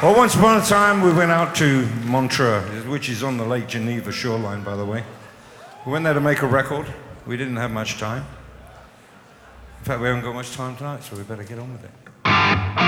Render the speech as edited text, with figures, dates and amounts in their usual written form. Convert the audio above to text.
Well, once upon a time, we went out to Montreux, which is on the Lake Geneva shoreline, by the way. We went there to make a record. We didn't have much time. In fact, we haven't got much time tonight, so we better get on with it.